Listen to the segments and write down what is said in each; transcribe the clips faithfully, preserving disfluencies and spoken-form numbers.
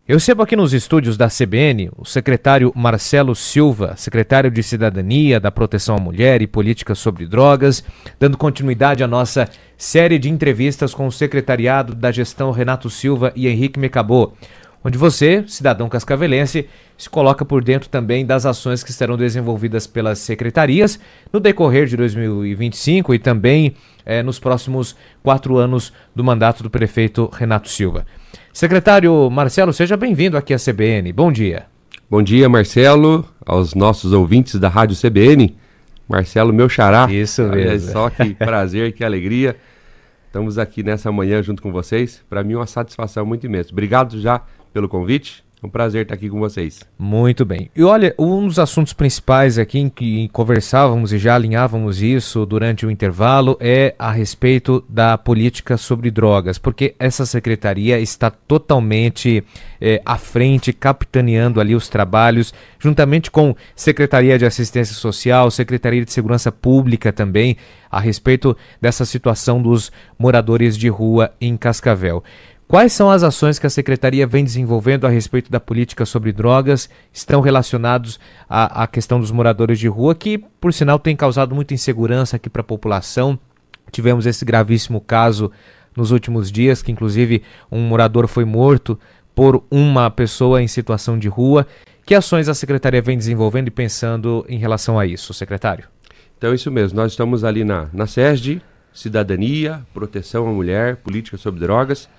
Eu recebo aqui nos estúdios da C B N o secretário Marcelo Silva, secretário de Cidadania, da Proteção à Mulher e Política sobre Drogas, dando continuidade à nossa série de entrevistas com o secretariado da gestão Renato Silva e Henrique Mecabô, onde você, cidadão cascavelense, se coloca por dentro também das ações que serão desenvolvidas pelas secretarias no decorrer de dois mil e vinte e cinco e também eh, nos próximos quatro anos do mandato do prefeito Renato Silva. Secretário Marcelo, seja bem-vindo aqui à C B N. Bom dia. Bom dia, Marcelo, aos nossos ouvintes da Rádio C B N. Marcelo, meu xará. Isso mesmo. Olha só que prazer, que alegria. Estamos aqui nessa manhã junto com vocês. Para mim é uma satisfação muito imensa. Obrigado já pelo convite. É um prazer estar aqui com vocês. Muito bem. E olha, um dos assuntos principais aqui em que conversávamos e já alinhávamos isso durante o intervalo é a respeito da política sobre drogas, porque essa secretaria está totalmente é, à frente, capitaneando ali os trabalhos, juntamente com Secretaria de Assistência Social, Secretaria de Segurança Pública também, a respeito dessa situação dos moradores de rua em Cascavel. Quais são as ações que a Secretaria vem desenvolvendo a respeito da política sobre drogas, estão relacionados à, à questão dos moradores de rua, que, por sinal, tem causado muita insegurança aqui para a população? Tivemos esse gravíssimo caso nos últimos dias, que inclusive um morador foi morto por uma pessoa em situação de rua. Que ações a Secretaria vem desenvolvendo e pensando em relação a isso, secretário? Então, isso mesmo. Nós estamos ali na, na SESD, Cidadania, Proteção à Mulher, Política sobre Drogas.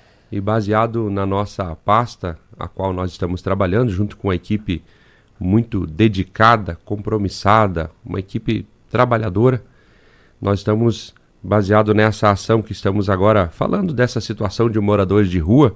E baseado na nossa pasta, a qual nós estamos trabalhando, junto com uma equipe muito dedicada, compromissada, uma equipe trabalhadora, nós estamos, baseado nessa ação que estamos agora falando dessa situação de moradores de rua,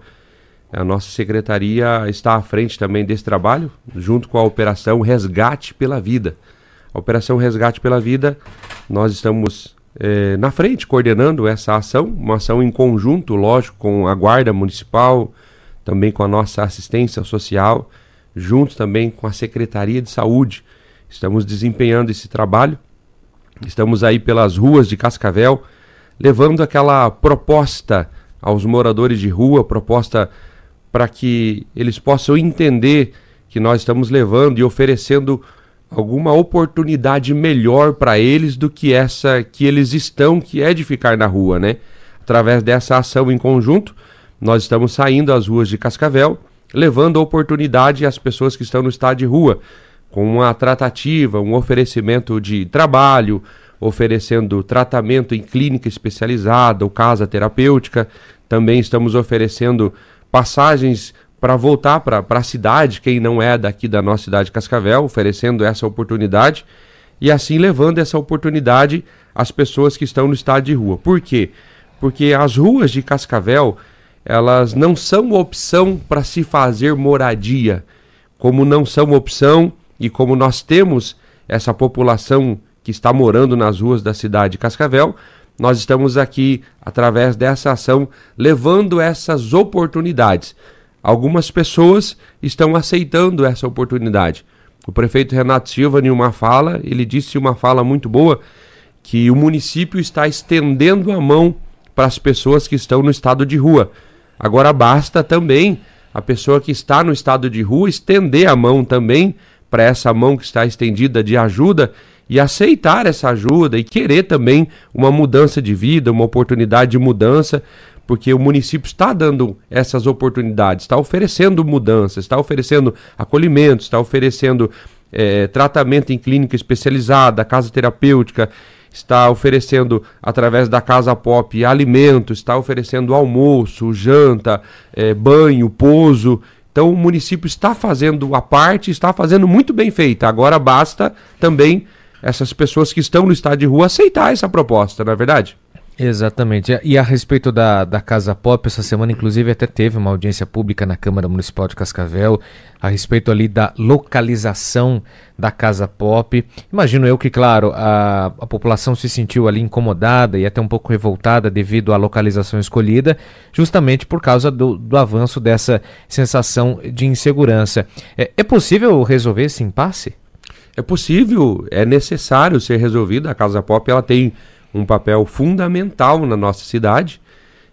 a nossa secretaria está à frente também desse trabalho, junto com a Operação Resgate pela Vida. A Operação Resgate pela Vida, nós estamos É, na frente, coordenando essa ação, uma ação em conjunto, lógico, com a Guarda Municipal, também com a nossa assistência social, junto também com a Secretaria de Saúde. Estamos desempenhando esse trabalho, estamos aí pelas ruas de Cascavel, levando aquela proposta aos moradores de rua, proposta para que eles possam entender que nós estamos levando e oferecendo alguma oportunidade melhor para eles do que essa que eles estão, que é de ficar na rua, né? Através dessa ação em conjunto, nós estamos saindo às ruas de Cascavel, levando a oportunidade às pessoas que estão no estado de rua, com uma tratativa, um oferecimento de trabalho, oferecendo tratamento em clínica especializada ou casa terapêutica. Também estamos oferecendo passagens para voltar para a cidade, quem não é daqui da nossa cidade de Cascavel, oferecendo essa oportunidade e assim levando essa oportunidade às pessoas que estão no estado de rua. Por quê? Porque as ruas de Cascavel, elas não são opção para se fazer moradia, como não são opção e como nós temos essa população que está morando nas ruas da cidade de Cascavel, nós estamos aqui, através dessa ação, levando essas oportunidades. Algumas pessoas estão aceitando essa oportunidade. O prefeito Renato Silva, em uma fala, ele disse uma fala muito boa, que o município está estendendo a mão para as pessoas que estão no estado de rua. Agora basta também a pessoa que está no estado de rua estender a mão também para essa mão que está estendida de ajuda e aceitar essa ajuda e querer também uma mudança de vida, uma oportunidade de mudança, porque o município está dando essas oportunidades, está oferecendo mudanças, está oferecendo acolhimento, está oferecendo é, tratamento em clínica especializada, casa terapêutica, está oferecendo, através da Casa Pop, alimento, está oferecendo almoço, janta, é, banho, pouso. Então o município está fazendo a parte, está fazendo muito bem feita. Agora basta também essas pessoas que estão no estado de rua aceitar essa proposta, não é verdade? Exatamente. E a respeito da, da Casa Pop, essa semana inclusive até teve uma audiência pública na Câmara Municipal de Cascavel a respeito ali da localização da Casa Pop. Imagino eu que, claro, a, a população se sentiu ali incomodada e até um pouco revoltada devido à localização escolhida, justamente por causa do, do avanço dessa sensação de insegurança. É, é possível resolver esse impasse? É possível, é necessário ser resolvido. A Casa Pop ela tem um papel fundamental na nossa cidade.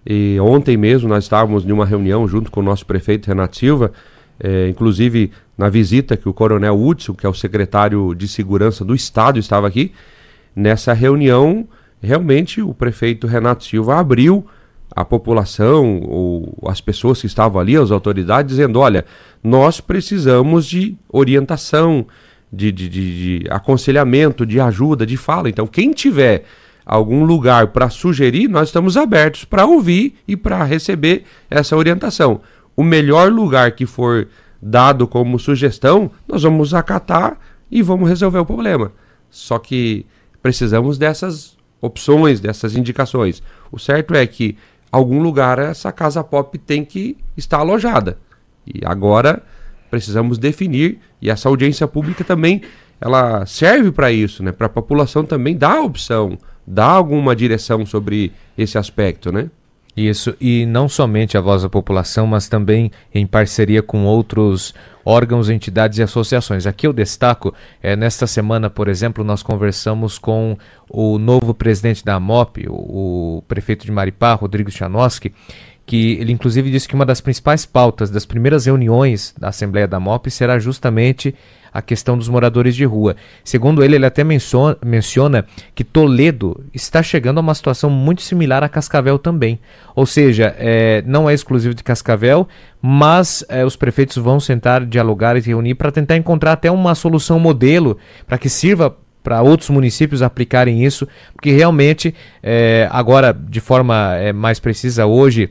E ontem mesmo nós estávamos em uma reunião junto com o nosso prefeito Renato Silva, é, inclusive na visita que o Coronel Hudson, que é o secretário de Segurança do Estado, estava aqui. Nessa reunião, realmente o prefeito Renato Silva abriu a população, ou as pessoas que estavam ali, as autoridades, dizendo, olha, nós precisamos de orientação, de, de, de, de aconselhamento, de ajuda, de fala. Então, quem tiver algum lugar para sugerir, nós estamos abertos para ouvir e para receber essa orientação. O melhor lugar que for dado como sugestão, nós vamos acatar e vamos resolver o problema. Só que precisamos dessas opções, dessas indicações. O certo é que algum lugar essa casa pop tem que estar alojada. E agora precisamos definir, e essa audiência pública também ela serve para isso, né? Para a população também dar opção, dar alguma direção sobre esse aspecto, né? Isso, e não somente a voz da população, mas também em parceria com outros órgãos, entidades e associações. Aqui eu destaco, é, nesta semana, por exemplo, nós conversamos com o novo presidente da AMOP, o, o prefeito de Maripá, Rodrigo Chanoski, que ele inclusive disse que uma das principais pautas das primeiras reuniões da Assembleia da AMOP será justamente a questão dos moradores de rua. Segundo ele, ele até menciona, menciona que Toledo está chegando a uma situação muito similar a Cascavel também. Ou seja, é, não é exclusivo de Cascavel, mas é, os prefeitos vão sentar, dialogar e se reunir para tentar encontrar até uma solução modelo para que sirva para outros municípios aplicarem isso, porque realmente, é, agora, de forma é, mais precisa, hoje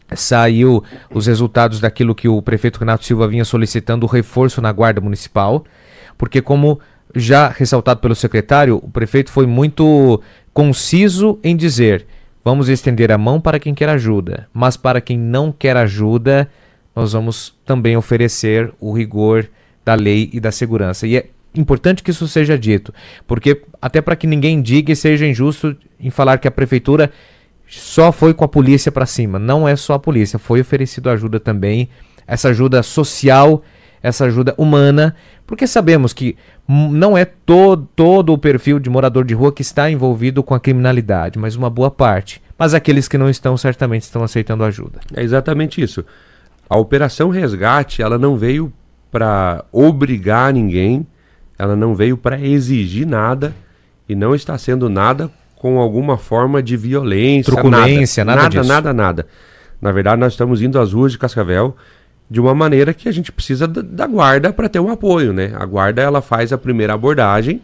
saiu os resultados daquilo que o prefeito Renato Silva vinha solicitando, o reforço na Guarda Municipal, porque, como já ressaltado pelo secretário, o prefeito foi muito conciso em dizer: vamos estender a mão para quem quer ajuda, mas para quem não quer ajuda, nós vamos também oferecer o rigor da lei e da segurança. E é importante que isso seja dito, porque até para que ninguém diga e seja injusto em falar que a prefeitura só foi com a polícia para cima. Não é só a polícia, foi oferecido ajuda também, essa ajuda social, essa ajuda humana, porque sabemos que não é todo, todo o perfil de morador de rua que está envolvido com a criminalidade, mas uma boa parte. Mas aqueles que não estão, certamente estão aceitando ajuda. É exatamente isso. A Operação Resgate, ela não veio para obrigar ninguém, ela não veio para exigir nada e não está sendo nada com alguma forma de violência, truculência, nada, nada, nada, nada, nada. Na verdade, nós estamos indo às ruas de Cascavel de uma maneira que a gente precisa da, da guarda para ter um apoio, né? A guarda, ela faz a primeira abordagem,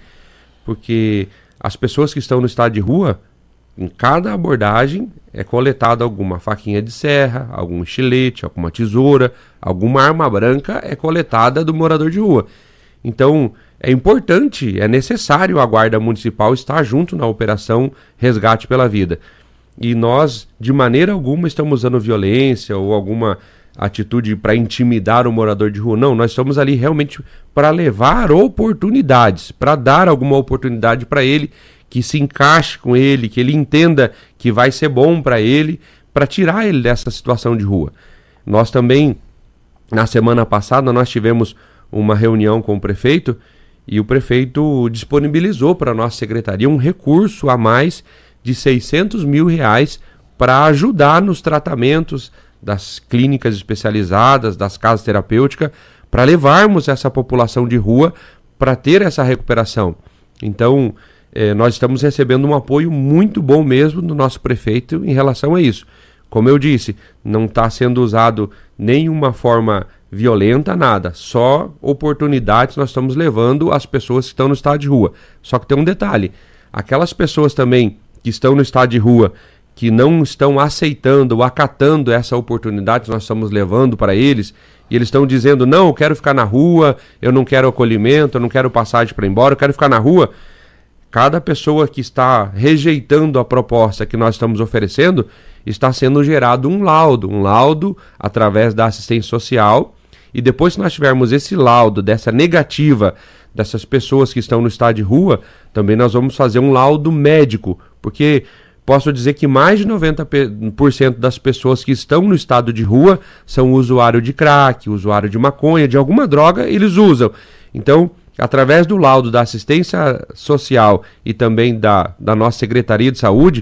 porque as pessoas que estão no estado de rua, em cada abordagem é coletada alguma faquinha de serra, algum estilete, alguma tesoura, alguma arma branca é coletada do morador de rua. Então, é importante, é necessário a Guarda Municipal estar junto na Operação Resgate pela Vida. E nós, de maneira alguma, estamos usando violência ou alguma atitude para intimidar o morador de rua. Não, nós estamos ali realmente para levar oportunidades, para dar alguma oportunidade para ele, que se encaixe com ele, que ele entenda que vai ser bom para ele, para tirar ele dessa situação de rua. Nós também, na semana passada, nós tivemos uma reunião com o prefeito, e o prefeito disponibilizou para a nossa secretaria um recurso a mais de seiscentos mil reais para ajudar nos tratamentos das clínicas especializadas, das casas terapêuticas, para levarmos essa população de rua para ter essa recuperação. Então, eh, nós estamos recebendo um apoio muito bom mesmo do nosso prefeito em relação a isso. Como eu disse, não está sendo usado nenhuma forma violenta, nada, só oportunidades nós estamos levando às pessoas que estão no estado de rua. Só que tem um detalhe, aquelas pessoas também que estão no estado de rua, que não estão aceitando ou acatando essa oportunidade que nós estamos levando para eles, e eles estão dizendo: não, eu quero ficar na rua, eu não quero acolhimento, eu não quero passagem para ir embora, eu quero ficar na rua. Cada pessoa que está rejeitando a proposta que nós estamos oferecendo, está sendo gerado um laudo, um laudo através da assistência social. E depois que nós tivermos esse laudo dessa negativa dessas pessoas que estão no estado de rua, também nós vamos fazer um laudo médico, porque posso dizer que mais de noventa por cento das pessoas que estão no estado de rua são usuário de crack, usuário de maconha, de alguma droga, eles usam. Então, através do laudo da assistência social e também da, da nossa Secretaria de Saúde,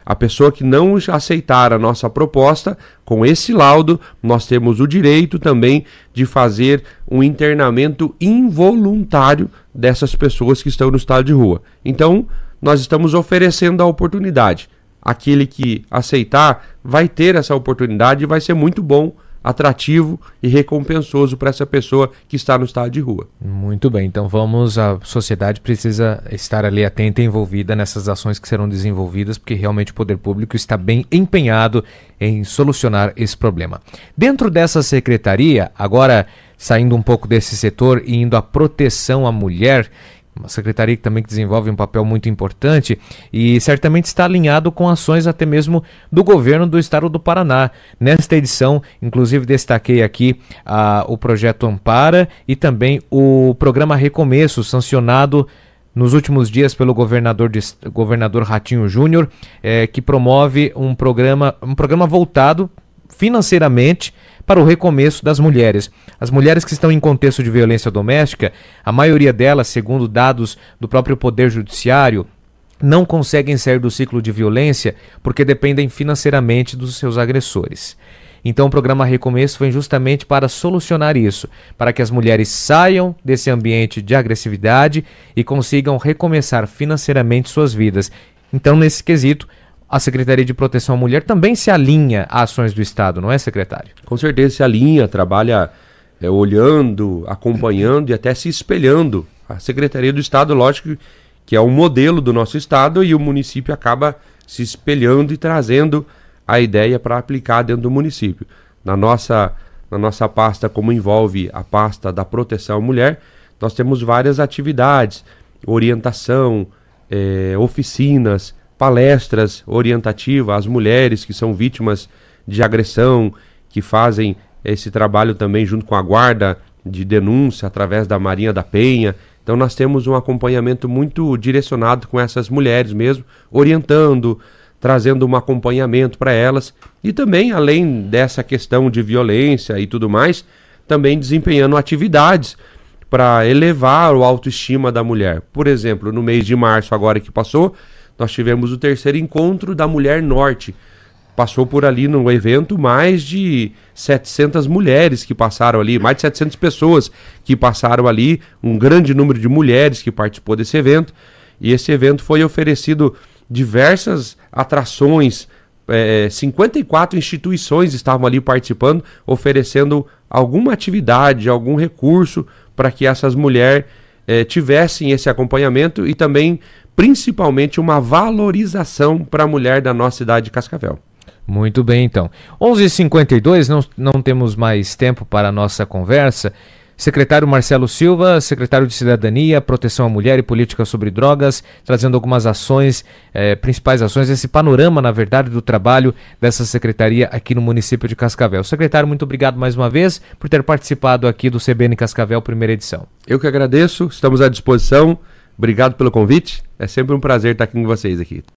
A pessoa que não aceitar a nossa proposta, com esse laudo, nós temos o direito também de fazer um internamento involuntário dessas pessoas que estão no estado de rua. Então, nós estamos oferecendo a oportunidade. Aquele que aceitar vai ter essa oportunidade e vai ser muito bom, atrativo e recompensoso para essa pessoa que está no estado de rua. Muito bem, então vamos, a sociedade precisa estar ali atenta e envolvida nessas ações que serão desenvolvidas, porque realmente o poder público está bem empenhado em solucionar esse problema. Dentro dessa secretaria, agora saindo um pouco desse setor e indo à proteção à mulher, uma secretaria que também desenvolve um papel muito importante e certamente está alinhado com ações até mesmo do governo do estado do Paraná. Nesta edição, inclusive, destaquei aqui ah, o projeto Ampara e também o programa Recomeço, sancionado nos últimos dias pelo governador, de, governador Ratinho Júnior, eh, que promove um programa, um programa voltado financeiramente para o recomeço das mulheres. As mulheres que estão em contexto de violência doméstica, a maioria delas, segundo dados do próprio Poder Judiciário, não conseguem sair do ciclo de violência porque dependem financeiramente dos seus agressores. Então o programa Recomeço vem justamente para solucionar isso, para que as mulheres saiam desse ambiente de agressividade e consigam recomeçar financeiramente suas vidas. Então, nesse quesito, a Secretaria de Proteção à Mulher também se alinha a ações do Estado, não é, secretário? Com certeza se alinha, trabalha é, olhando, acompanhando e até se espelhando. A Secretaria do Estado, lógico, que é o modelo do nosso Estado, e o município acaba se espelhando e trazendo a ideia para aplicar dentro do município. Na nossa, na nossa pasta, como envolve a pasta da proteção à mulher, nós temos várias atividades, orientação, é, oficinas, palestras orientativas às mulheres que são vítimas de agressão, que fazem esse trabalho também junto com a guarda de denúncia através da Marinha da Penha. Então nós temos um acompanhamento muito direcionado com essas mulheres mesmo, orientando, trazendo um acompanhamento para elas e também, além dessa questão de violência e tudo mais, também desempenhando atividades para elevar o autoestima da mulher. Por exemplo, no mês de março agora que passou, nós tivemos o terceiro encontro da Mulher Norte. Passou por ali no evento mais de setecentas mulheres que passaram ali, mais de setecentas pessoas que passaram ali, um grande número de mulheres que participou desse evento. E esse evento foi oferecido diversas atrações, é, cinquenta e quatro instituições estavam ali participando, oferecendo alguma atividade, algum recurso para que essas mulheres é, tivessem esse acompanhamento e também, principalmente, uma valorização para a mulher da nossa cidade de Cascavel. Muito bem, então. onze e cinquenta e dois, não, não temos mais tempo para a nossa conversa. Secretário Marcelo Silva, secretário de Cidadania, Proteção à Mulher e Política sobre Drogas, trazendo algumas ações, eh, principais ações, esse panorama, na verdade, do trabalho dessa secretaria aqui no município de Cascavel. Secretário, muito obrigado mais uma vez por ter participado aqui do C B N Cascavel, primeira edição. Eu que agradeço, estamos à disposição. Obrigado pelo convite. É sempre um prazer estar aqui com vocês aqui.